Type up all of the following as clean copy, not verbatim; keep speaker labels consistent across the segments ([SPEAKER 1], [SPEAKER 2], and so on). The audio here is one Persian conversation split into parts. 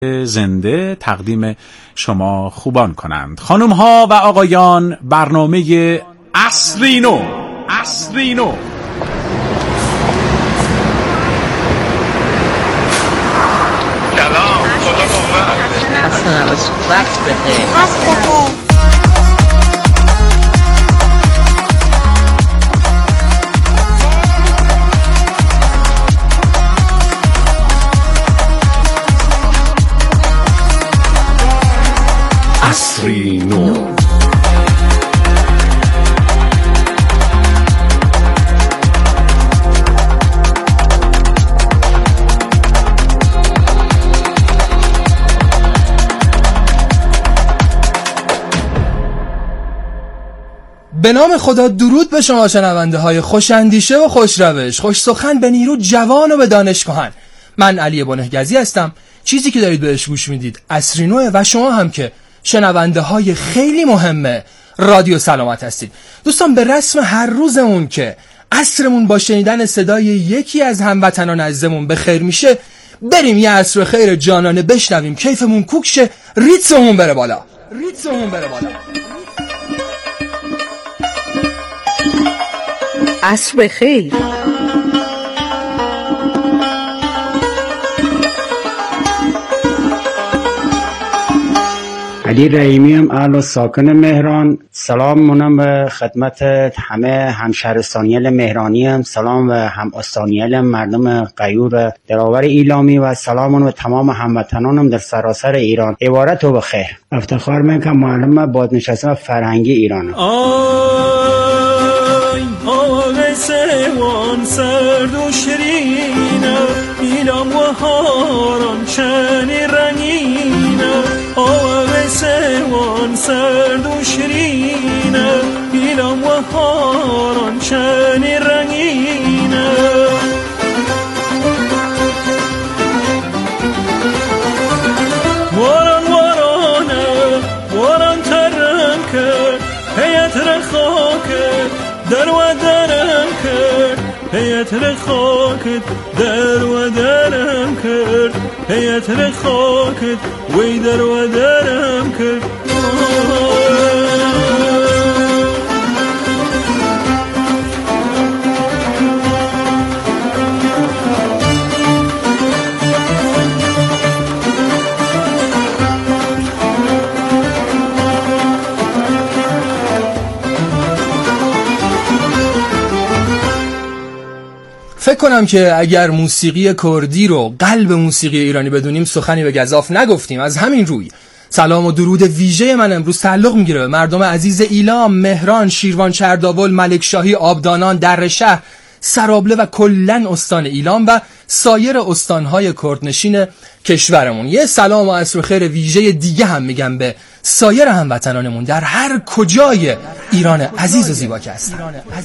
[SPEAKER 1] زنده تقدیم شما خوبان کنند. خانم ها و آقایان، برنامه عصری نو
[SPEAKER 2] سلام، خدا قوت.
[SPEAKER 3] اصلا وقت بخیر.
[SPEAKER 1] عصری نو.
[SPEAKER 4] به نام خدا، درود به شما شنونده های خوش اندیشه و خوش روش، خوش سخن، به نیرو جوان و به دانش کهن. من علی بنهگزی هستم. چیزی که دارید بهش گوش میدید عصری نوه و شما هم که شنونده های خیلی مهمه رادیو سلامت هستید. دوستان، به رسم هر روزمون که عصرمون با شنیدن صدای یکی از هموطنان عزیزمون به خیر میشه، بریم یه عصر خیر جانانه بشنویم، کیفمون کوک شه، ریتممون بره بالا.
[SPEAKER 3] عصر خیر.
[SPEAKER 5] علی رحیمی هم اهل ساکن مهران. سلام منم به خدمت همه همشهرستانیان مهرانی هم، سلام به هم استانیان مردم غیور دلاور ایلامی و سلام به تمام هموطنانم در سراسر ایران. عبارت و بخیر. افتخار میکنم معلم بازنشسته فرهنگی ایرانم.
[SPEAKER 6] آقای سوان سرد و شیرینه، ایلام و هاران چنی رنگینه. آقای سوان سرد و شیرینه، ایلام و هاران چنی رنگینه. واران ترم کرد هیت رخاکت در و درم کرد، هیت رخاکت در و درم کرد، هیت رخاکت وی در و درم کرد.
[SPEAKER 4] فکر کنم که اگر موسیقی کردی رو قلب موسیقی ایرانی بدونیم سخنی به گزاف نگفتیم. از همین روی سلام و درود ویژه من امروز تعلق میگیره به مردم عزیز ایلام، مهران، شیروان، چرداول، ملکشاهی، آبدانان، درشهر، سرابله و کلن استان ایلام و سایر استانهای کردنشین کشورمون. یه سلام و عصر خیر ویژه دیگه هم میگم به سایر هموطنانمون در هر کجای ایران عزیز و زیبا که هستن.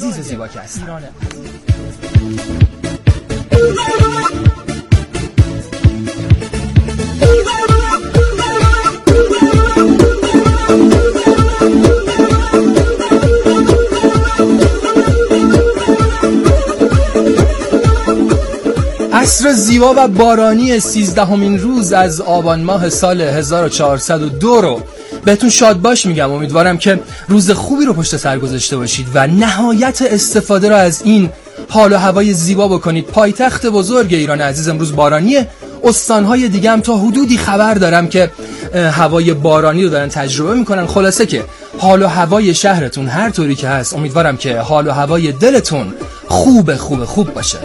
[SPEAKER 4] عصر زیبا و بارانی 13مین روز از آبان ماه سال 1402 رو بهتون شاد باش میگم. امیدوارم که روز خوبی رو پشت سر گذاشته باشید و نهایت استفاده رو از این حال و هوای زیبا بکنید. پایتخت بزرگ ایران عزیز امروز بارانیه. استانهای دیگه هم تا حدودی خبر دارم که هوای بارانی رو دارن تجربه میکنن. خلاصه که حال و هوای شهرتون هر طوری که هست، امیدوارم که حال و هوای دلتون خوب باشه.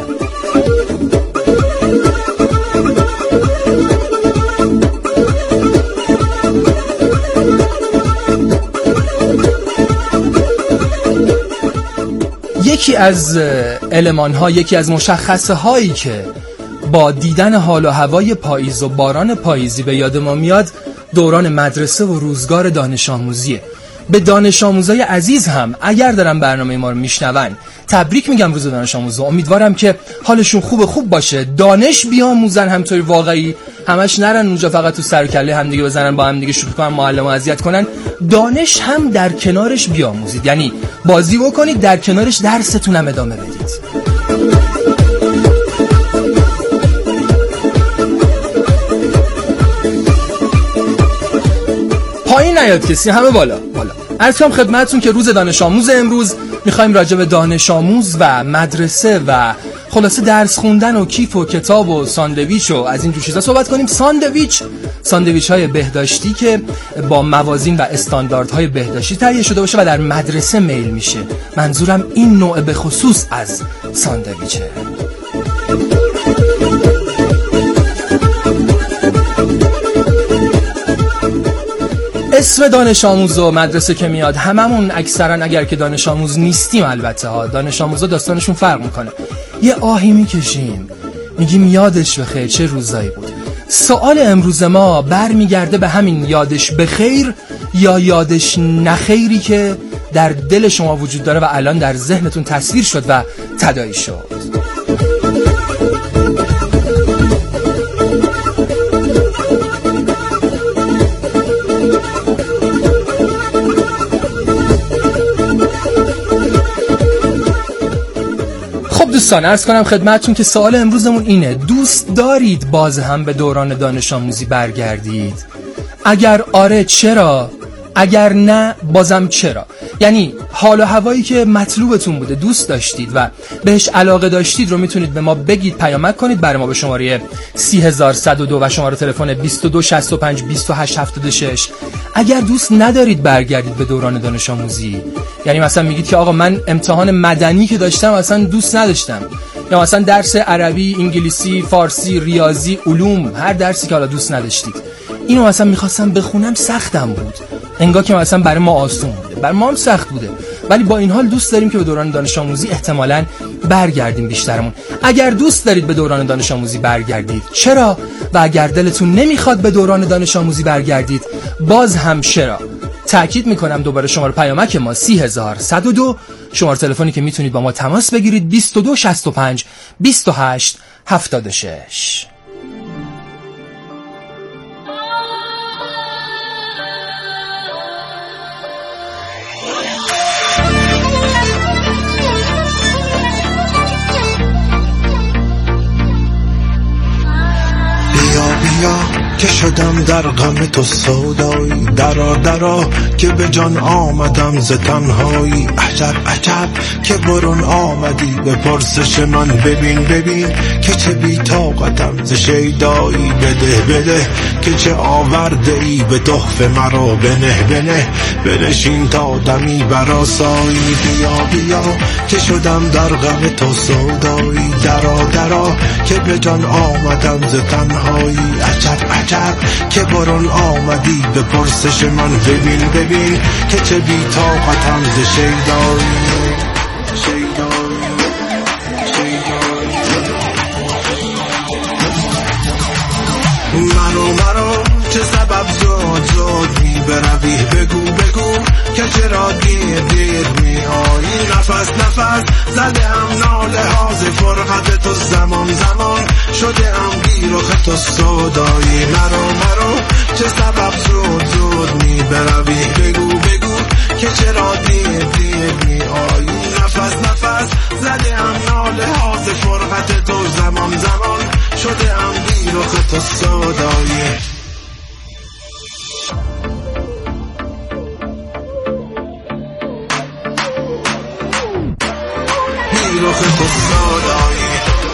[SPEAKER 4] یکی از المان‌ها، یکی از مشخصه هایی که با دیدن حال و هوای پاییز و باران پاییزی به یاد ما میاد دوران مدرسه و روزگار دانش آموزیه. به دانش آموزای عزیز هم اگر دارن برنامه ما رو میشنون تبریک میگم روز دانش آموزا. امیدوارم که حالشون خوب باشه، دانش بیاموزن همطوری واقعی، همش نرن اونجا فقط تو سر و کله هم دیگه بزنن، با هم دیگه شوخی کنن، معلمو اذیت کنن. دانش هم در کنارش بیاموزید، یعنی بازی بکنید، در کنارش درستون هم ادامه بدید. پایین نیاد کسی، همه بالا. عرض کنم خدمتتون که روز دانش آموز امروز میخوایم راجع به دانش آموز و مدرسه و خلاصه درس خوندن و کیف و کتاب و ساندویچ و از این جور چیزا صحبت کنیم. ساندویچ های بهداشتی که با موازین و استانداردهای بهداشتی تهیه شده باشه و در مدرسه میل میشه. منظورم این نوع به خصوص از ساندویچه. اسم دانش آموز و مدرسه که میاد هممون اکثرا اگر که دانش آموز نیستیم، البته ها دانش آموزا داستانشون فرق میکنه، یه آهی میکشیم میگیم یادش بخیر چه روزایی بود. سوال امروز ما برمیگرده به همین یادش بخیر یا یادش نخیری که در دل شما وجود داره و الان در ذهنتون تصویر شد و تداعی شد. دوستان عرض کنم خدمتتون که سوال امروزمون اینه: دوست دارید باز هم به دوران دانش آموزی برگردید؟ اگر آره چرا؟ اگر نه بازم چرا؟ یعنی حال و هوایی که مطلوبتون بوده، دوست داشتید و بهش علاقه داشتید رو میتونید به ما بگید، پیامک کنید برای ما به شماره 30102 و شماره تلفن 2265 2876. اگر دوست ندارید برگردید به دوران دانش آموزی، یعنی مثلا میگید که آقا من امتحان مدنی که داشتم اصلا دوست نداشتم، یا مثلا درس عربی، انگلیسی، فارسی، ریاضی، علوم، هر درسی که حالا دوست نداشتید، اینو مثلا میخواستم بخونم سختم بود، انگار که مثلا برای ما آسون بوده، برای ما هم سخت بوده، ولی با این حال دوست داریم که به دوران دانش آموزی احتمالاً برگردیم بیشترمون. اگر دوست دارید به دوران دانش آموزی برگردید چرا؟ و اگر دلتون نمیخواد به دوران دانش آموزی برگردید باز هم چرا؟ تأکید میکنم دوباره شماره پیامک ما 30102، شماره تلفنی که میتونید با ما تماس بگیرید 2265 2876.
[SPEAKER 7] که شدم در غم تو سودایی، درا که به جان آمدم ز تنهایی. عجب که برون آمدی به پرسش من، ببین که چه بی طاقتم ز شیدایی. بده که چه آورده ای به تحفه مرا، بنه بنشین تا دمی برآسایی. بیا که شدم در غم تو سودایی، درا که به جان آمدم ز تنهایی. عجب که برون آمدی به پرسش من، ببین که چه بی طاقتم ز شیدایی. مرو چه سبب زود می بروی، بگو که چرا دیر می آیی. نفس زده هم ناله ها ز فرقت تو، زمان شده هم بیرخ تو سودایی. مرو چه سبب زود می بروی، بگو که چرا دیر می آیی. نفس زده هم ناله ها ز فرقت تو، زمان شده هم بیرخ تو سودایی. بیرخ تو سودایی.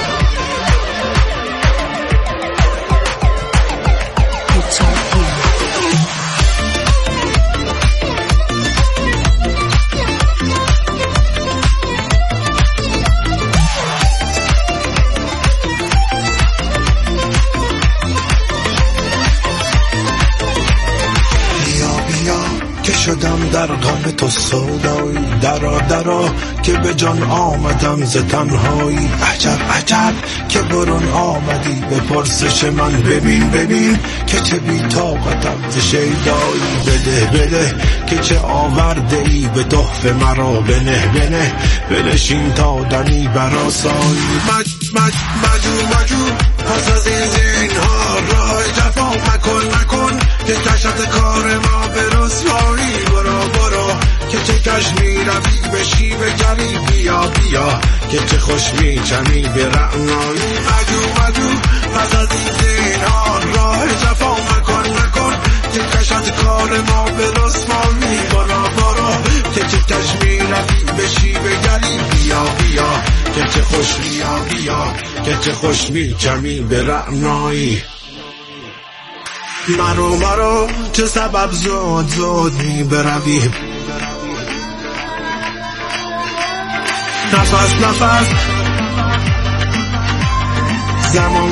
[SPEAKER 7] شدم در غم تو سودایی، درا که به جان آمدم ز تنهایی. عجب که برون آمدی به پرسش من، ببین که چه بی طاقتم ز شیدایی. بده که چه آورده ای به تحفه مرا، بنه بنشین تا دمی برآسایی. مجو پس از این زینهار راه جفا مکن که کشت کار ما به رسوایی. برو که چه کش می روی به شیب گری، بیا که چه خوش می چمی به رعنایی. مجو پس از این زینهار راه جفا مکن که کشت کار ما چه خوش بیا که چه خوش کمی به رعنایی. مرو چه سبب زود می بروی، نفس زمان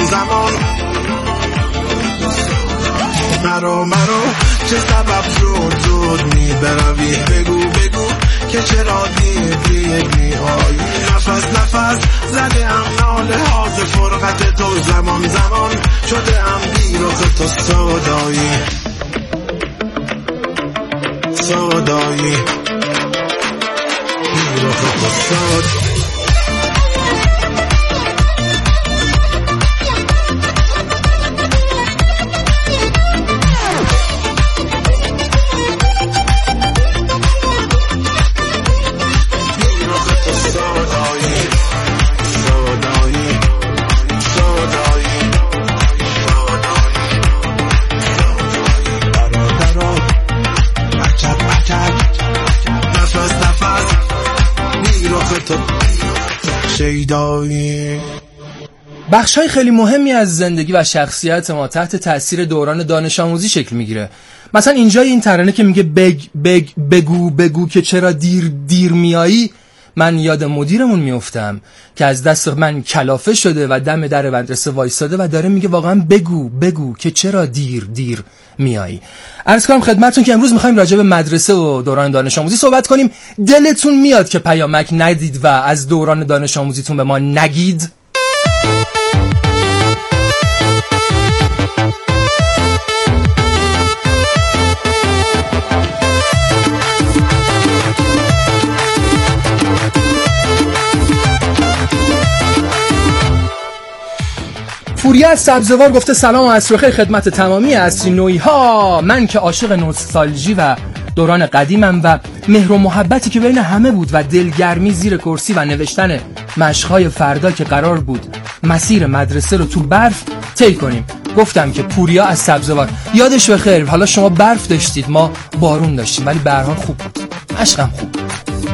[SPEAKER 7] مرو چه سبب زود می بروی. بگو که چرا دیر می آیی. نفس زده ام ناله ها ز فرقت تو. زمان شده ام بیرخ تو سودایی بیرخ تو سودایی.
[SPEAKER 4] بخش‌های خیلی مهمی از زندگی و شخصیت ما تحت تأثیر دوران دانش آموزی شکل میگیره. مثلا اینجای این ترانه که میگه بگو که چرا دیر میایی، من یاد مدیرمون میافتم که از دست من کلافه شده و دم در مدرسه وایساده و داره میگه واقعا بگو که چرا دیر میایی. عرض کنم خدمتتون که امروز میخوایم راجع به مدرسه و دوران دانش آموزی صحبت کنیم. دلتون میاد که پیامک ندید و از دوران دانش آموزیتون به ما نگید؟ پوریا از سبزوار گفته سلام و عصر بخیر خدمت تمامی عصری نوعی ها. من که عاشق نوستالژی و دوران قدیمم و مهر و محبتی که بین همه بود و دلگرمی زیر کرسی و نوشتن مشق‌های فردا که قرار بود مسیر مدرسه رو تو برف طی کنیم. گفتم که پوریا از سبزوار یادش بخیر. حالا شما برف داشتید، ما بارون داشتیم، ولی به هر حال خوب بود، عشقم خوب بود.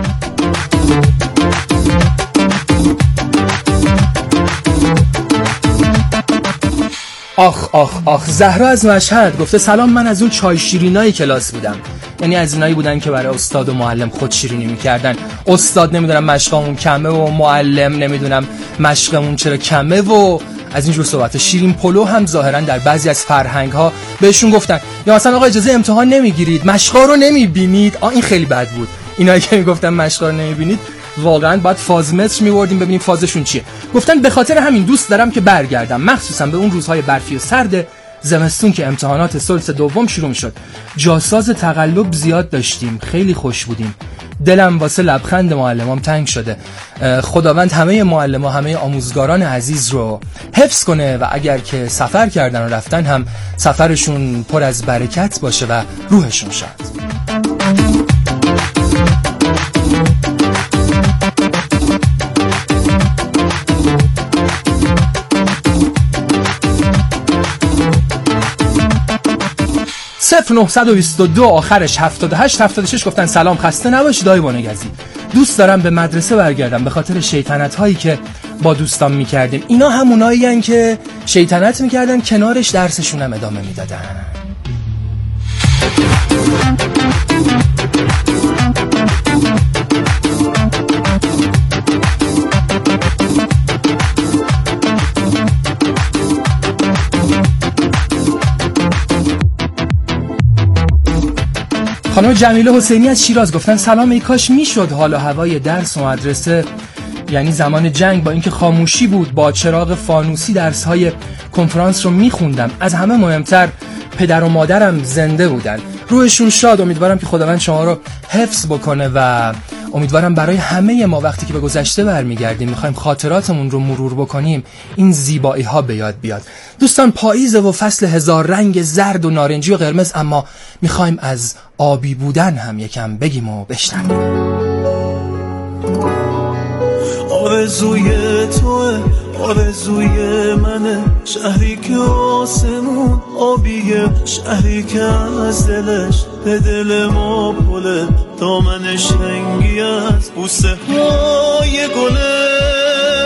[SPEAKER 4] آخ زهرا از مشهد گفته سلام، من از اون چای شیرینای کلاس بودم. یعنی از اینایی بودن که برای استاد و معلم خود شیرینی میکردن. استاد نمیدونم مشقمون کمه و معلم نمیدونم مشقمون چرا کمه و از اینجور صحبت. شیرین پلو هم ظاهرا در بعضی از فرهنگ ها بهشون گفتن یا مثلا آقا اجازه امتحان نمیگیرید، مشقا رو نمیبینید. این خیلی بد بود، اینایی که میگفتن مشقا رو نمیبینید واقعا باید فازمتر میوردیم ببینیم فازشون چیه. گفتن به خاطر همین دوست دارم که برگردم، مخصوصا به اون روزهای برفی و سرد زمستون که امتحانات ثلث دوم شروع میشد. جاساز تقلب زیاد داشتیم، خیلی خوش بودیم. دلم واسه لبخند معلمام تنگ شده. خداوند همه معلما، همه آموزگاران عزیز رو حفظ کنه و اگر که سفر کردن و رفتن هم سفرشون پر از برکت باشه و روحشون شاد. 0922 آخرش 78 گفتن سلام، خسته نباشید آقای بانگزی. دوست دارم به مدرسه برگردم به خاطر شیطنت هایی که با دوستان میکردیم. اینا همونایی هن که شیطنت میکردن کنارش درسشون هم ادامه میدادن. خانم جمیله حسینی از شیراز گفتن سلام، ای کاش میشد حال و هوای درس و مدرسه یعنی زمان جنگ با اینکه خاموشی بود با چراغ فانوسی درس‌های کنفرانس رو میخوندم. از همه مهمتر پدر و مادرم زنده بودن، روحشون شاد. امیدوارم که خداوند شما رو حفظ بکنه و امیدوارم برای همه ما وقتی که به گذشته برمیگردیم میخوایم خاطراتمون رو مرور بکنیم این زیبایی ها به یاد بیاد. دوستان پاییزه و فصل هزار رنگ زرد و نارنجی و قرمز، اما میخوایم از آبی بودن هم یکم بگیم و بشنویم.
[SPEAKER 6] آرزوی توه، آرزوی منه، شهری که آسمون آبیه، شهری که از دلش به دل ما پله، دامنش رنگی از بوسه های گله.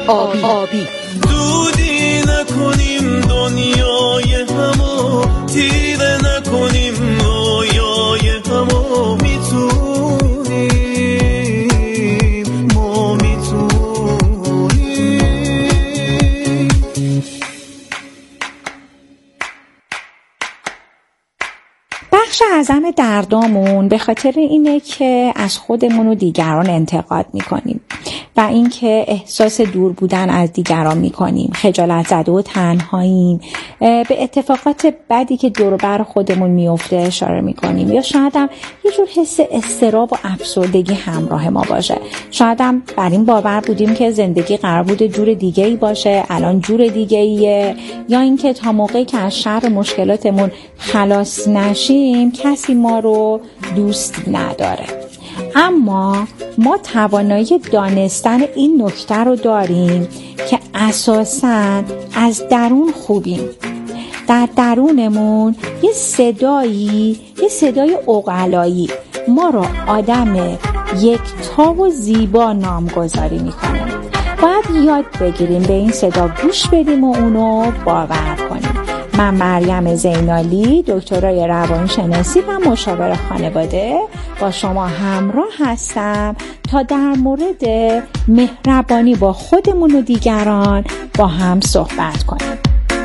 [SPEAKER 3] آبی.
[SPEAKER 6] دودی نکنیم دنیای همو، تیره نکنیم رویای همو، میتونیم، ما میتونیم.
[SPEAKER 8] بخش اعظم دردامون به خاطر اینه که از خودمون و دیگران انتقاد میکنیم و اینکه احساس دور بودن از دیگران میکنیم، خجالت زده و تنهاییم، به اتفاقات بدی که دور و بر خودمون میفته اشاره میکنیم، یا شاید هم یه جور حس اضطراب و افسردگی همراه ما باشه. شاید هم بر این باور بودیم که زندگی قرار بوده جور دیگه‌ای باشه، الان جور دیگه‌ایه، یا اینکه تا موقعی که از شر مشکلاتمون خلاص نشیم کسی ما رو دوست نداره. اما ما توانایی دانستن این نکته رو داریم که اساساً از درون خوبیم. در درونمون یه صدای عقلایی ما رو آدم یکتا و زیبا نامگذاری میکنه. باید یاد بگیریم به این صدا گوش بدیم و اونو باور کنیم. من مریم زینالی، دکترای روانشناسی و مشاور خانواده با شما همراه هستم تا در مورد مهربانی با خودمون و دیگران با هم صحبت کنیم.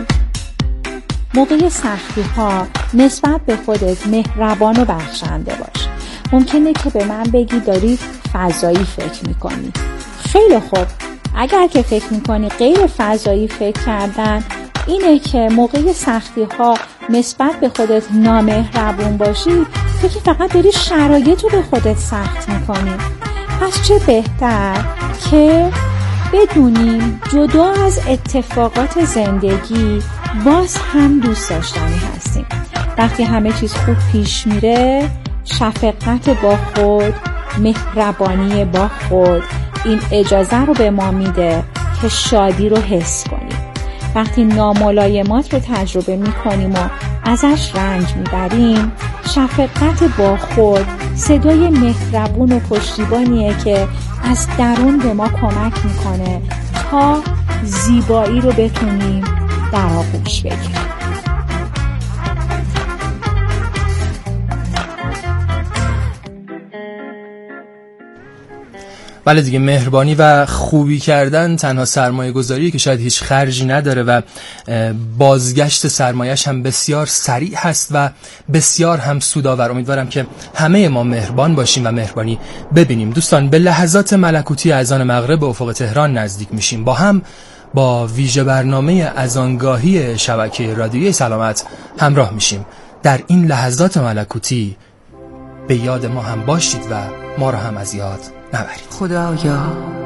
[SPEAKER 8] موقع سختی ها نسبت به خودت مهربان و بخشنده باش. ممکنه که به من بگی داری فضایی فکر میکنی. خیلی خوب، اگر که فکر میکنی غیر فضایی فکر کردن اینه که موقع سختی ها نسبت به خودت نامهربون باشی، تو که فقط داری شرایط رو به خودت سخت میکنی. پس چه بهتر که بدونیم جدا از اتفاقات زندگی باز هم دوست داشتنی هستیم. وقتی همه چیز خوب پیش میره، شفقت با خود، مهربانی با خود این اجازه رو به ما میده که شادی رو حس کنیم. وقتی ناملایمات رو تجربه میکنیم و ازش رنج میبریم، شفقت با خود صدای مهربون و پشتیبانیه که از درون به ما کمک میکنه تا زیبایی رو بتونیم در آغوش بگیریم.
[SPEAKER 4] بله دیگه، مهربانی و خوبی کردن تنها سرمایه گذاریه که شاید هیچ خرجی نداره و بازگشت سرمایه‌اش هم بسیار سریع هست و بسیار هم سودآور. امیدوارم که همه ما مهربان باشیم و مهربانی ببینیم. دوستان، به لحظات ملکوتی اذان مغرب به افق تهران نزدیک میشیم. با هم با ویژه برنامه اذانگاهی شبکه رادیویی سلامت همراه میشیم. در این لحظات ملکوتی به یاد ما هم باشید و ما را هم از یاد نبرید.
[SPEAKER 3] خدایا،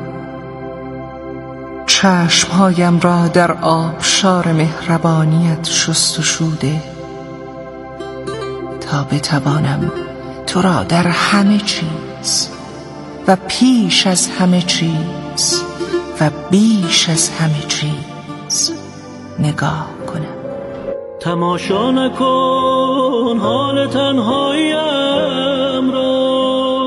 [SPEAKER 3] چشمهایم را در آبشار مهربانیت شست و شوده تا بتوانم تو را در همه چیز و پیش از همه چیز و بیش از همه چیز نگاه کنم.
[SPEAKER 6] تماشا نکن حال تنهاییم را،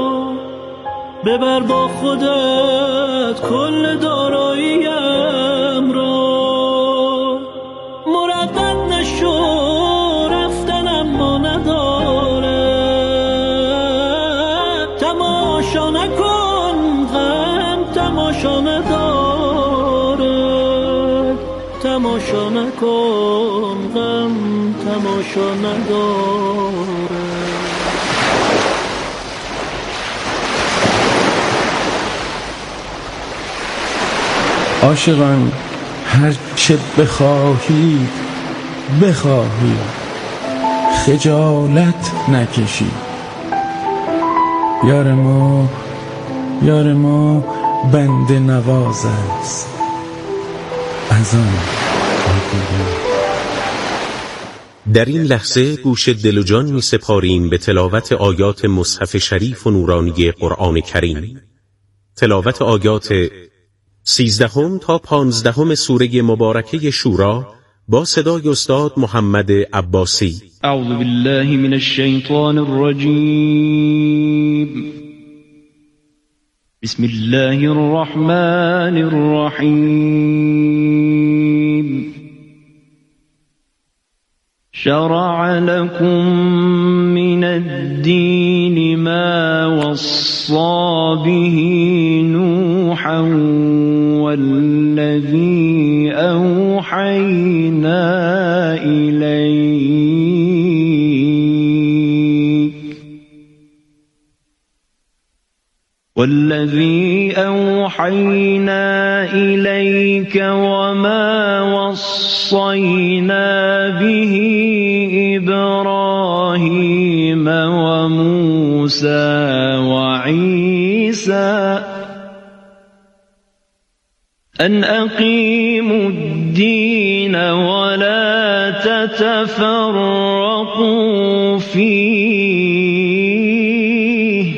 [SPEAKER 6] ببر با خودت کل داراییم را. مردد نشو رفتن اما نداره، تماشا نکن غم تماشا نداره، تماشا نکن غم تماشا نداره.
[SPEAKER 9] عاشقان، هر چه بخواهی خجالت نکشی. یار ما بنده نواز است از آن
[SPEAKER 10] در این لحظه گوش دل و جان می سپاریم به تلاوت آیات مصحف شریف و نورانی قرآن کریم. تلاوت آیات 13 تا 15 سوره مبارکه شورا با صدای استاد محمد عباسی.
[SPEAKER 11] اعوذ بالله من الشیطان الرجیم.
[SPEAKER 6] بسم الله الرحمن الرحيم شرع لكم من الدين ما وصى به نوحا والذي أوحينا إليك وما وصينا به إبراهيم وموسى وعيسى أن أقيموا الدين ولا تتفرقوا فيه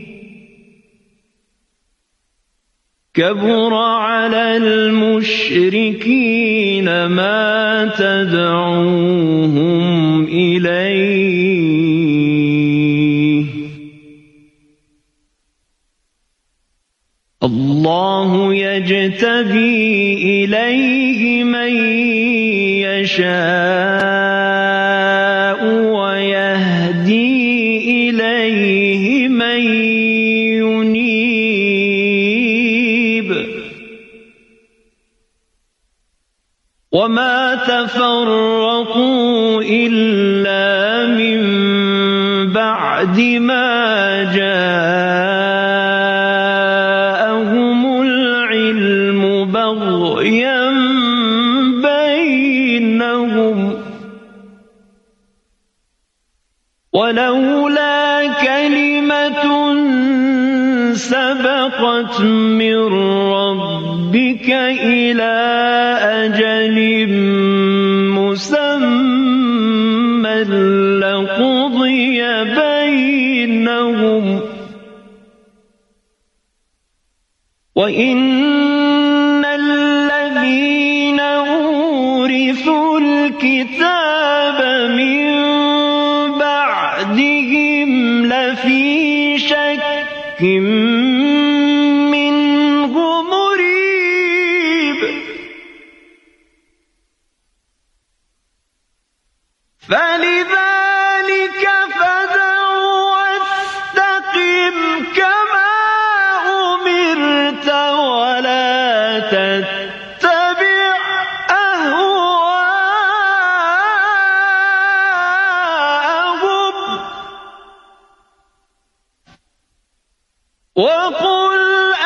[SPEAKER 6] كبر على المشركين ما تدعوهم إليه الله يجتبي إليه من يشاء ويهدي إليه من ينيب وما تفرقوا إلا من بعد ما جاءهم العلم بغيا بينهم ولولا كلمة سبقت من ربك إلى أجل مسمى لقضي بينهم وإن الذين أورثوا الكتاب من بعدهم لفي شك منه مريب فلذلك فادع واستقم كما أمرت ولا تتبع أهواءهم وقل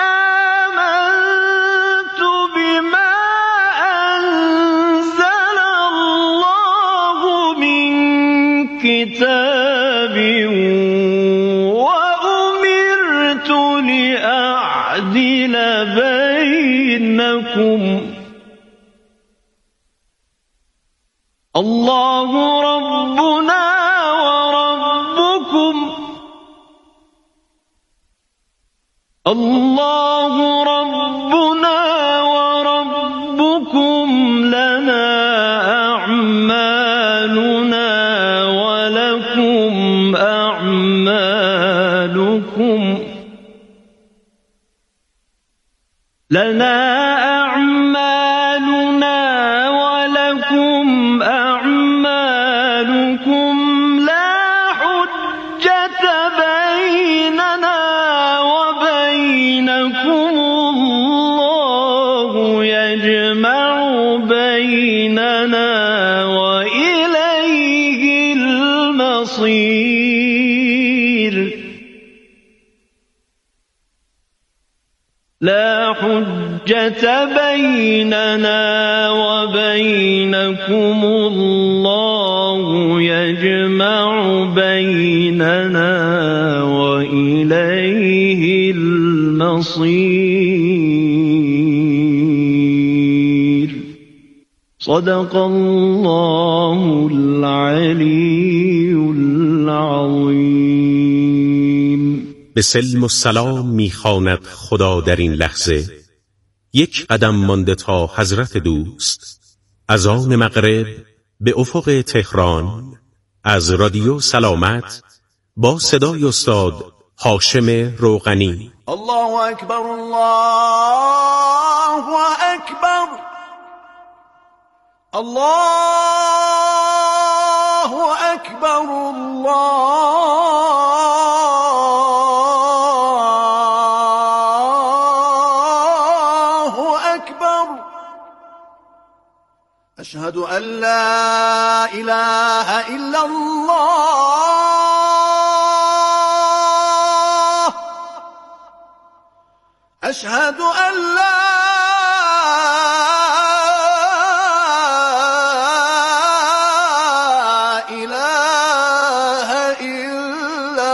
[SPEAKER 6] آمنت بما أنزل الله من كتاب وأمرت لأعدل بينكم الله ربنا وربكم الله ربنا وربكم لنا أعمالنا ولكم أعمالكم لنا أعمالنا ولكم أعمالكم لا حجة بيننا وبينكم الله يجمع بيننا وإليه المصير لا حجة بيننا وبينكم الله يجمع بيننا وإليه المصير صدق الله العلي العظيم.
[SPEAKER 10] به سلم و سلام میخواند خدا در این لحظه، یک قدم مانده تا حضرت دوست از آن مغرب به افق تهران از رادیو سلامت با صدای استاد هاشم روغنی
[SPEAKER 11] الله أكبر الله أكبر الله أكبر الله أكبر أشهد أن لا إله إلا الله أشهد أن لا إله إلا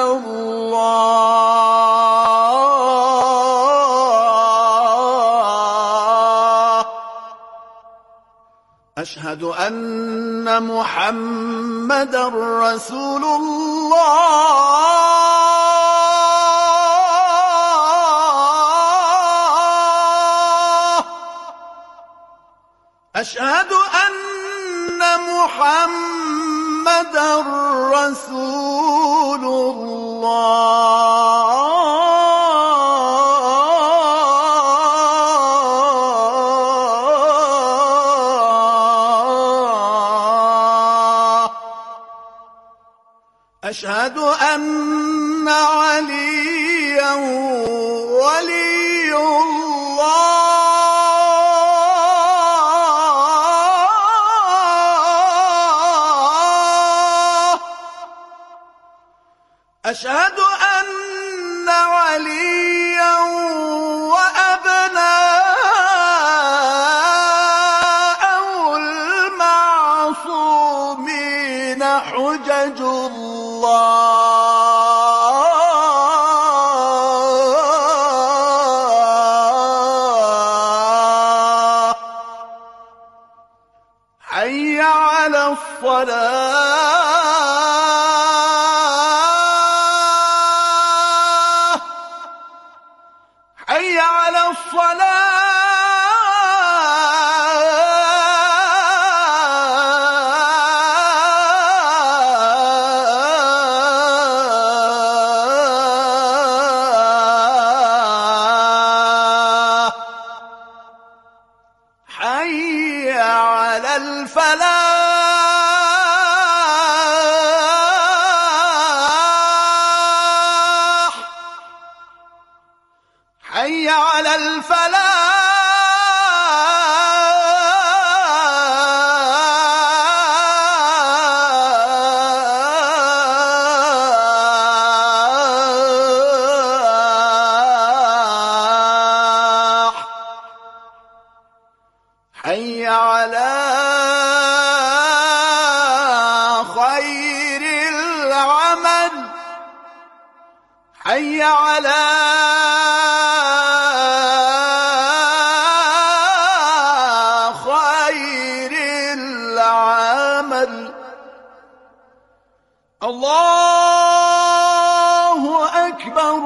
[SPEAKER 11] الله أشهد أن محمدًا رسول الله أشهد أن محمدًا رسول الله أشهد أن عليًا ولي الله أشهد أن عليًا وأبناءه المعصومين حجج الله حي على الصلاة حي على الصلاة حي على الفلاح حي على الفلاح حي على خير العمل حي على خير العمل الله أكبر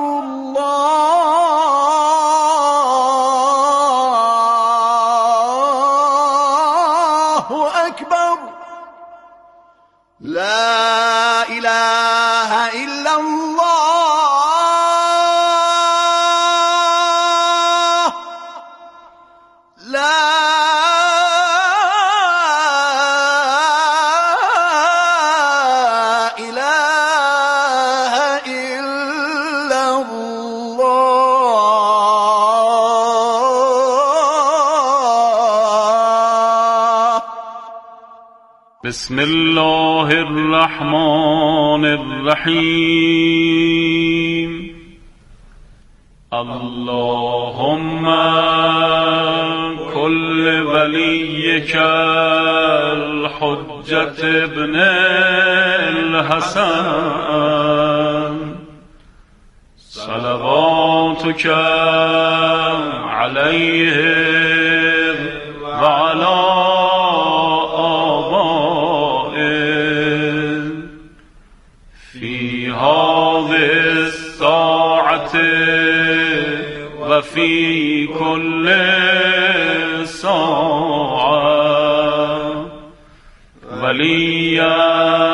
[SPEAKER 11] الله أكبر لا إله إلا الله لا إله إلا الله
[SPEAKER 12] بسم الله الرحمن الرحيم اللهم كل وليك الحجة ابن الحسن صلواتك عليه وعلى آبائه في هذه الساعة وفي كل ساعة وليا